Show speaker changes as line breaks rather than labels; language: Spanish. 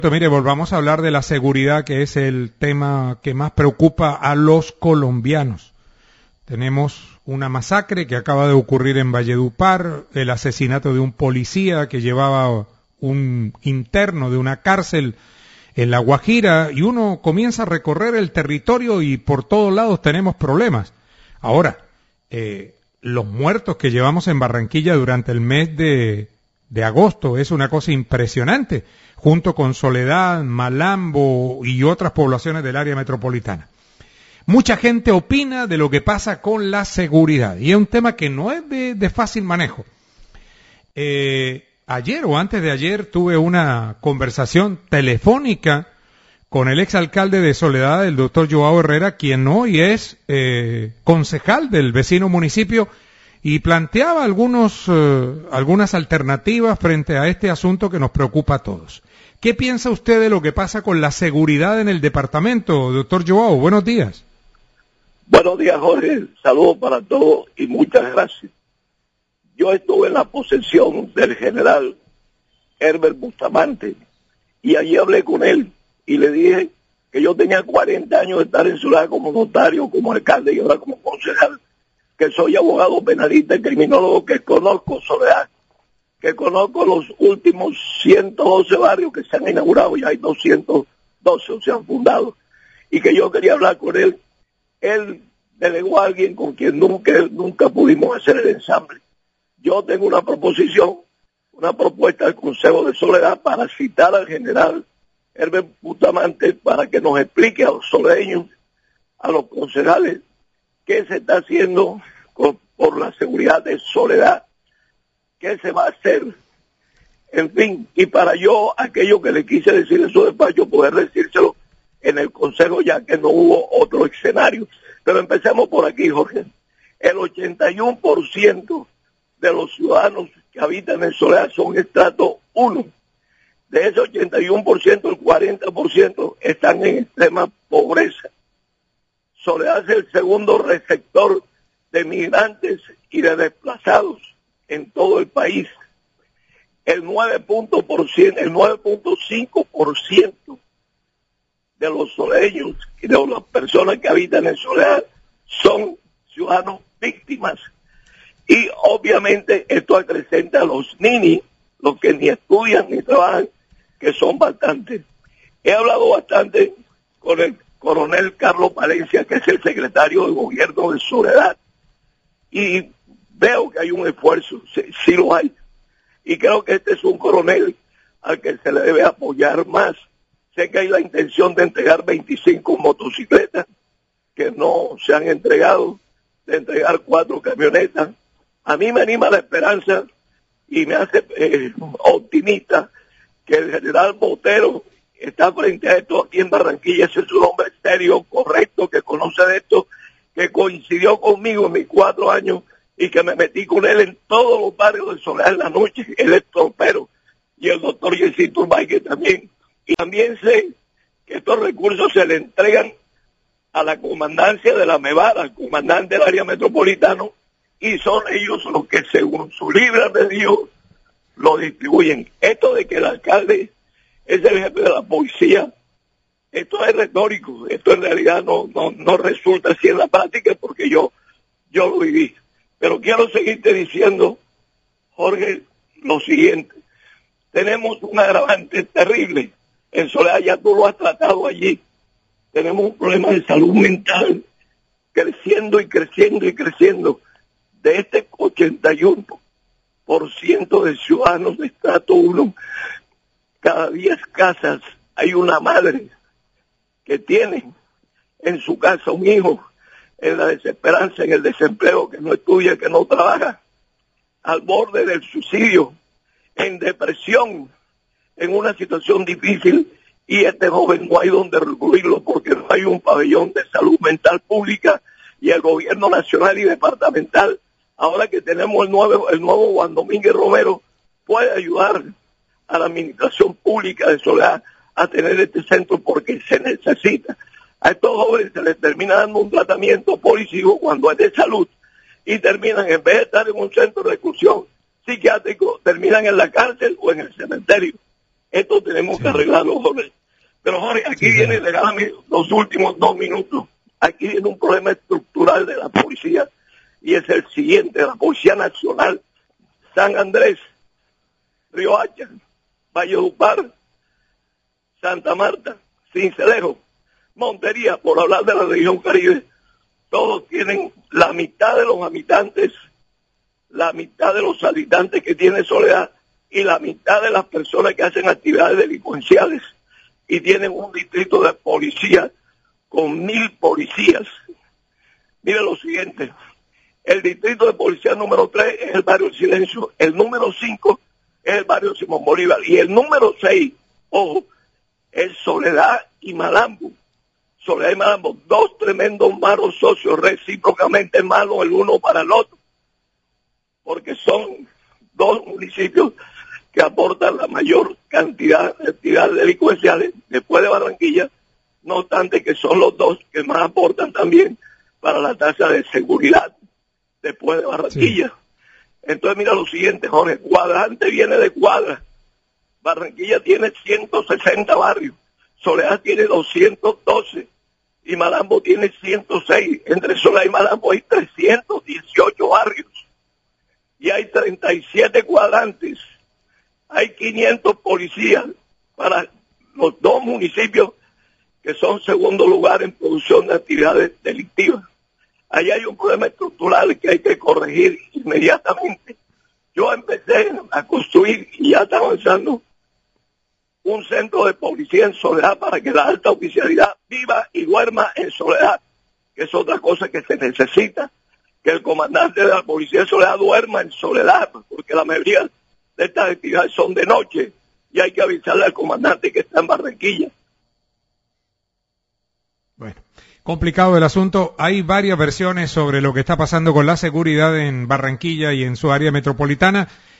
Mire, volvamos a hablar de la seguridad, que es el tema que más preocupa a los colombianos. Tenemos una masacre que acaba de ocurrir en Valledupar, el asesinato de un policía que llevaba un interno de una cárcel en La Guajira, y uno comienza a recorrer el territorio y por todos lados tenemos problemas. Ahora, los muertos que llevamos en Barranquilla durante el mes de agosto es una cosa impresionante, junto con Soledad, Malambo y otras poblaciones del área metropolitana. Mucha gente opina de lo que pasa con la seguridad, y es un tema que no es de fácil manejo. Ayer o antes de ayer tuve una conversación telefónica con el exalcalde de Soledad, el doctor Joao Herrera, quien hoy es concejal del vecino municipio, y planteaba algunas alternativas frente a este asunto que nos preocupa a todos. ¿Qué piensa usted de lo que pasa con la seguridad en el departamento, doctor Joao? Buenos días.
Buenos días, Jorge. Saludos para todos y muchas gracias. Yo estuve en la posesión del general Herbert Bustamante y allí hablé con él y le dije que yo tenía 40 años de estar en Soledad como notario, como alcalde y ahora como concejal, que soy abogado penalista y criminólogo, que conozco Soledad, que conozco los últimos 112 barrios que se han inaugurado, y hay 212 o se han fundado, y que yo quería hablar con él. Él delegó a alguien con quien nunca pudimos hacer el ensamble. Yo tengo una propuesta del Consejo de Soledad para citar al general Herbert Bustamante para que nos explique a los soleños, a los concejales, qué se está haciendo por la seguridad de Soledad, qué se va a hacer, en fin, y para yo aquello que le quise decir en su despacho, poder decírselo en el Consejo, ya que no hubo otro escenario. Pero empecemos por aquí, Jorge. El 81% de los ciudadanos que habitan en Soledad son estrato 1. De ese 81%, el 40% están en extrema pobreza. Soledad es el segundo receptor de migrantes y de desplazados en todo el país. El 9.5% de los soleños y de las personas que habitan en Soledad son ciudadanos víctimas. Y obviamente esto acrecenta a los ninis, los que ni estudian ni trabajan, que son bastantes. He hablado bastante con el coronel Carlos Valencia, que es el secretario de gobierno de Soledad, y veo que hay un esfuerzo, sí lo hay, y creo que este es un coronel al que se le debe apoyar más. Sé que hay la intención de entregar 25 motocicletas que no se han entregado, de entregar 4 camionetas. A mí me anima la esperanza y me hace optimista que el general Botero está frente a esto aquí en Barranquilla. Ese es un hombre serio, correcto, que conoce de esto, que coincidió conmigo en mis 4 años y que me metí con él en todos los barrios de Soledad en la noche. Él es trompero, y el doctor Yesito Urbay también. Y también sé que estos recursos se le entregan a la comandancia de la MEVAR, al comandante del área metropolitana, y son ellos los que, según su libre albedrío, lo distribuyen. Esto de que el alcalde es el jefe de la policía, esto es retórico, esto en realidad no resulta así en la práctica, porque yo lo viví. Pero quiero seguirte diciendo, Jorge, lo siguiente. Tenemos un agravante terrible. En Soledad, ya tú lo has tratado allí. Tenemos un problema de salud mental creciendo y creciendo y creciendo. De este 81% de ciudadanos de estrato 1, cada 10 casas hay una madre que tiene en su casa un hijo en la desesperanza, en el desempleo, que no estudia, que no trabaja, al borde del suicidio, en depresión, en una situación difícil, y este joven no hay donde recurrirlo porque no hay un pabellón de salud mental pública, y el gobierno nacional y departamental, ahora que tenemos el nuevo Juan Domínguez Romero, puede ayudar a la administración pública de Soledad a tener este centro porque se necesita. A estos jóvenes se les termina dando un tratamiento político cuando es de salud y terminan, en vez de estar en un centro de reclusión psiquiátrico, terminan en la cárcel o en el cementerio. Esto tenemos que arreglarlo, Jorge. Pero Jorge, aquí viene, regálame los últimos 2 minutos. Aquí viene un problema estructural de la policía y es el siguiente: la Policía Nacional, San Andrés, Riohacha, Valledupar, Santa Marta, Sincelejo, Montería, por hablar de la región Caribe, todos tienen la mitad de los habitantes, la mitad de los habitantes que tiene Soledad y la mitad de las personas que hacen actividades delincuenciales, y tienen un distrito de policía con 1,000 policías. Mire lo siguiente: el distrito de policía número 3 es el barrio Silencio, el número 5 es el barrio Simón Bolívar, y el número 6, ojo, es Soledad y Malambo. Soledad y Malambo, 2 tremendos malos socios, recíprocamente malos el uno para el otro, porque son 2 municipios que aportan la mayor cantidad de actividades delincuenciales después de Barranquilla, no obstante que son los 2 que más aportan también para la tasa de seguridad después de Barranquilla. Sí. Entonces mira lo siguiente, Jorge: Cuadrante viene de cuadra. Barranquilla tiene 160 barrios, Soledad tiene 212 y Malambo tiene 106. Entre Soledad y Malambo hay 318 barrios y hay 37 cuadrantes. Hay 500 policías para los 2 municipios que son segundo lugar en producción de actividades delictivas. Ahí hay un problema estructural que hay que corregir inmediatamente. Yo empecé a construir, y ya está avanzando, un centro de policía en Soledad para que la alta oficialidad viva y duerma en Soledad, que es otra cosa que se necesita, que el comandante de la policía de Soledad duerma en Soledad, porque la mayoría de estas actividades son de noche y hay que avisarle al comandante que está en Barranquilla.
Bueno, complicado el asunto. Hay varias versiones sobre lo que está pasando con la seguridad en Barranquilla y en su área metropolitana.